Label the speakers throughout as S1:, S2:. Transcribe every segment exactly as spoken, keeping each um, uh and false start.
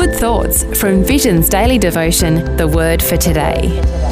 S1: Good thoughts from Vision's daily devotion, The Word for Today.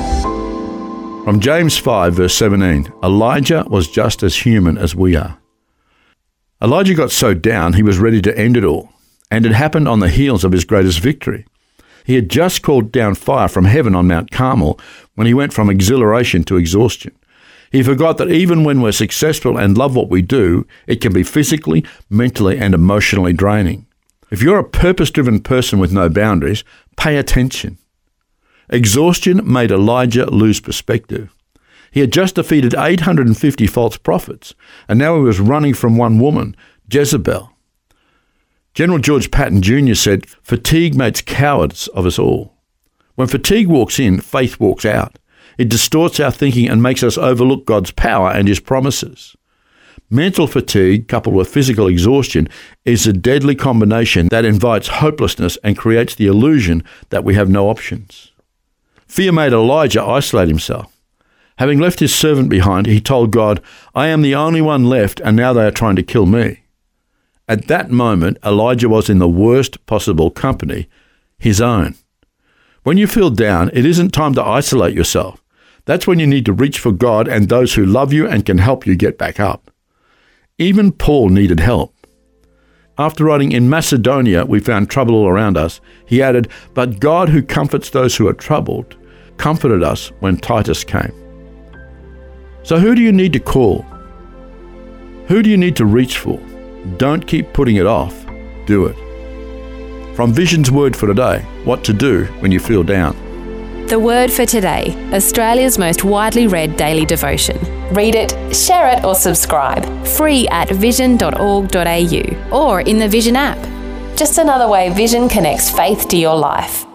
S2: From James five, verse seventeen, Elijah was just as human as we are. Elijah got so down he was ready to end it all, and it happened on the heels of his greatest victory. He had just called down fire from heaven on Mount Carmel when he went from exhilaration to exhaustion. He forgot that even when we're successful and love what we do, it can be physically, mentally, and emotionally draining. If you're a purpose-driven person with no boundaries, pay attention. Exhaustion made Elijah lose perspective. He had just defeated eight hundred fifty false prophets, and now he was running from one woman, Jezebel. General George Patton Junior said, "Fatigue makes cowards of us all." When fatigue walks in, faith walks out. It distorts our thinking and makes us overlook God's power and His promises. Mental fatigue, coupled with physical exhaustion, is a deadly combination that invites hopelessness and creates the illusion that we have no options. Fear made Elijah isolate himself. Having left his servant behind, he told God, "I am the only one left, and now they are trying to kill me." At that moment, Elijah was in the worst possible company, his own. When you feel down, it isn't time to isolate yourself. That's when you need to reach for God and those who love you and can help you get back up. Even Paul needed help. After writing, "In Macedonia we found trouble all around us," he added, "But God who comforts those who are troubled, comforted us when Titus came." So who do you need to call? Who do you need to reach for? Don't keep putting it off. Do it. From Vision's Word for Today, what to do when you feel down.
S1: The Word for Today, Australia's most widely read daily devotion. Read it, share it or subscribe. Free at vision dot org dot a u or in the Vision app. Just another way Vision connects faith to your life.